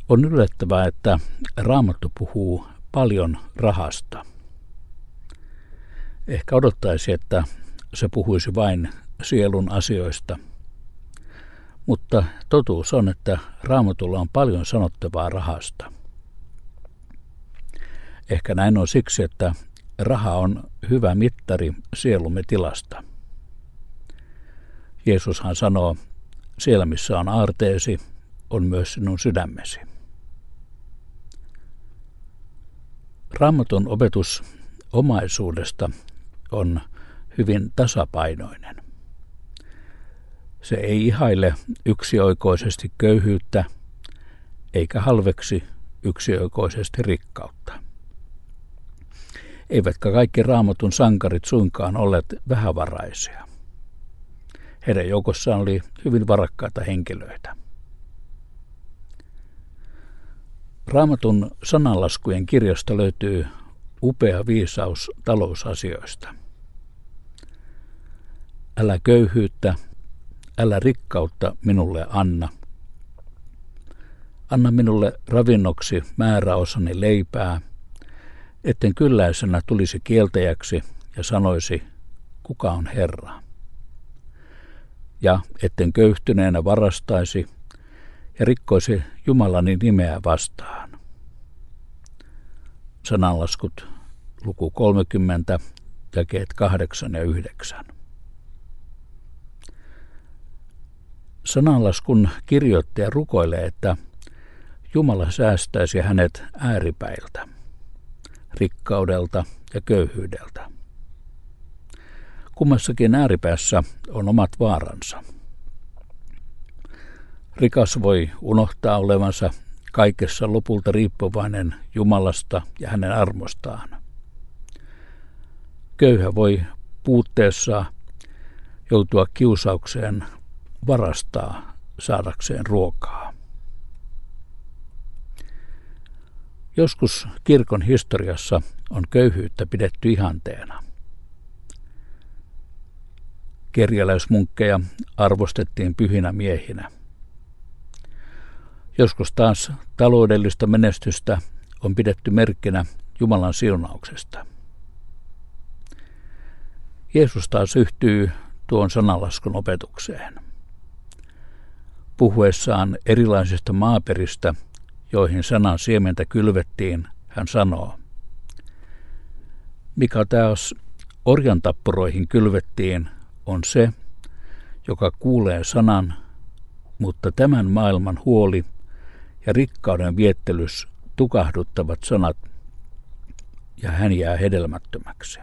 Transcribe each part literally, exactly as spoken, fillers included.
On yllättävää, että Raamattu puhuu paljon rahasta. Ehkä odottaisi, että se puhuisi vain sielun asioista. Mutta totuus on, että Raamatulla on paljon sanottavaa rahasta. Ehkä näin on siksi, että raha on hyvä mittari sielumme tilasta. Jeesushan sanoo, siellä missä on aarteesi, on myös sinun sydämesi. Raamatun opetus omaisuudesta on hyvin tasapainoinen. Se ei ihaile yksioikoisesti köyhyyttä, eikä halveksi yksioikoisesti rikkautta. Eivätkä kaikki Raamatun sankarit suinkaan olleet vähävaraisia. Heidän joukossaan oli hyvin varakkaita henkilöitä. Raamatun sananlaskujen kirjasta löytyy upea viisaus talousasioista. Älä köyhyyttä, älä rikkautta minulle anna. Anna minulle ravinnoksi määräosani leipää, etten kylläisenä tulisi kieltäjäksi ja sanoisi, kuka on Herra. Ja etten köyhtyneenä varastaisi ja rikkoisi Jumalani nimeä vastaan. Sananlaskut, luku kolmekymmentä, jakeet kahdeksan ja yhdeksän. Sananlaskun kirjoittaja rukoilee, että Jumala säästäisi hänet ääripäiltä, rikkaudelta ja köyhyydeltä. Kummassakin ääripäässä on omat vaaransa. Rikas voi unohtaa olevansa kaikessa lopulta riippuvainen Jumalasta ja hänen armostaan. Köyhä voi puutteessa joutua kiusaukseen varastaa saadakseen ruokaa. Joskus kirkon historiassa on köyhyyttä pidetty ihanteena. Kerjäläismunkkeja arvostettiin pyhinä miehinä. Joskus taas taloudellista menestystä on pidetty merkkinä Jumalan siunauksesta. Jeesus taas yhtyy tuon sananlaskun opetukseen. Puhuessaan erilaisista maaperistä, joihin sanan siementä kylvettiin, hän sanoo, mikä taas orjantappuroihin kylvettiin, on se, joka kuulee sanan, mutta tämän maailman huoli ja rikkauden viettelys tukahduttavat sanat, ja hän jää hedelmättömäksi.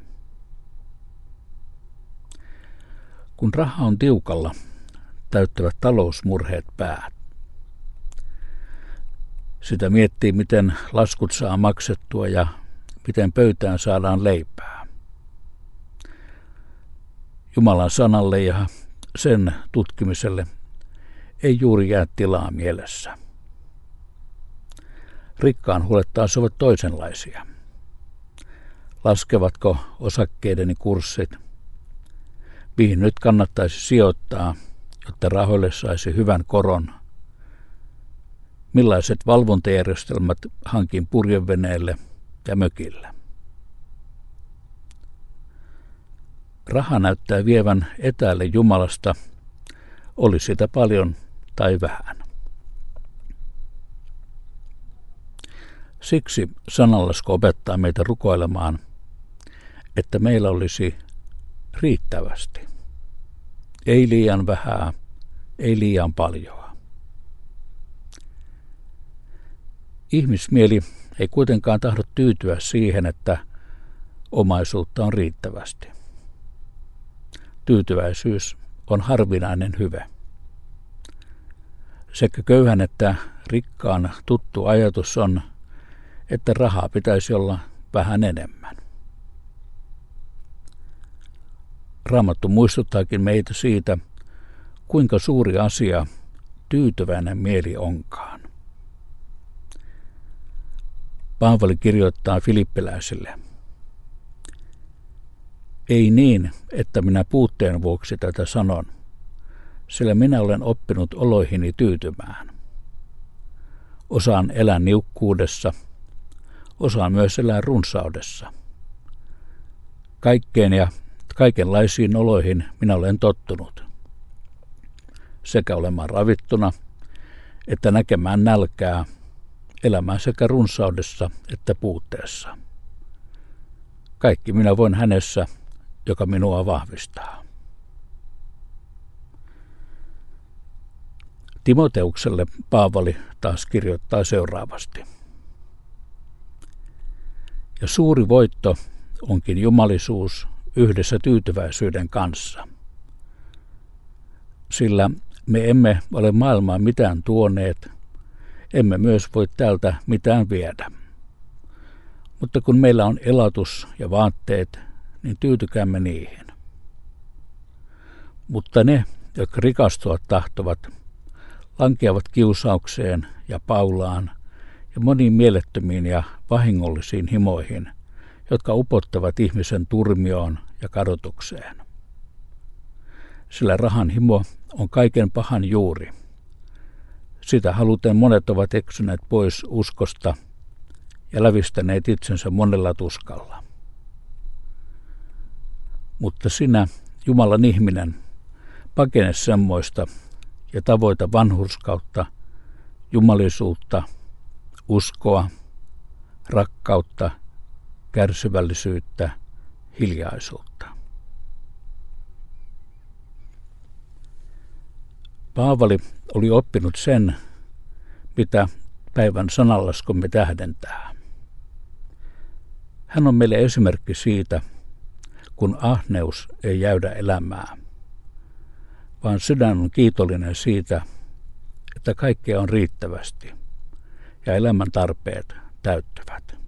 Kun raha on tiukalla, täyttävät talousmurheet päät. Sitä miettii, miten laskut saa maksettua ja miten pöytään saadaan leipää. Jumalan sanalle ja sen tutkimiselle ei juuri jää tilaa mielessä. Rikkaan huolet taas ovat toisenlaisia. Laskevatko osakkeideni kurssit? Mihin nyt kannattaisi sijoittaa, jotta rahoille saisi hyvän koron? Millaiset valvontajärjestelmät hankin purjeveneelle ja mökille? Raha näyttää vievän etäälle Jumalasta, oli sitä paljon tai vähän. Siksi sananlasku opettaa meitä rukoilemaan, että meillä olisi riittävästi. Ei liian vähää, ei liian paljoa. Ihmismieli ei kuitenkaan tahdo tyytyä siihen, että omaisuutta on riittävästi. Tyytyväisyys on harvinainen hyve. Sekä köyhän että rikkaan tuttu ajatus on, että rahaa pitäisi olla vähän enemmän. Raamattu muistuttaakin meitä siitä, kuinka suuri asia tyytyväinen mieli onkaan. Paavali kirjoittaa filippiläisille, ei niin, että minä puutteen vuoksi tätä sanon, sillä minä olen oppinut oloihini tyytymään. Osaan elää niukkuudessa, osaan myös elää runsaudessa. Kaikkeen ja kaikenlaisiin oloihin minä olen tottunut. Sekä olemaan ravittuna, että näkemään nälkää, elämään sekä runsaudessa että puutteessa. Kaikki minä voin hänessä, joka minua vahvistaa. Timoteukselle Paavali taas kirjoittaa seuraavasti. Ja suuri voitto onkin jumalisuus yhdessä tyytyväisyyden kanssa. Sillä me emme ole maailmaan mitään tuoneet, emme myös voi täältä mitään viedä. Mutta kun meillä on elatus ja vaatteet, niin tyytykäämme niihin. Mutta ne, jotka rikastua tahtovat, lankeavat kiusaukseen ja paulaan ja moniin mielettömiin ja vahingollisiin himoihin, jotka upottavat ihmisen turmioon ja kadotukseen. Sillä rahan himo on kaiken pahan juuri. Sitä haluten monet ovat eksyneet pois uskosta ja lävistäneet itsensä monella tuskalla. Mutta sinä, Jumalan ihminen, pakene semmoista ja tavoita vanhurskautta, jumalisuutta, uskoa, rakkautta, kärsivällisyyttä, hiljaisuutta. Paavali oli oppinut sen, mitä päivän sananlaskumme tähdentää. Hän on meille esimerkki siitä, kun ahneus ei jäydä elämää, vaan sydän on kiitollinen siitä, että kaikkea on riittävästi ja elämän tarpeet täyttyvät.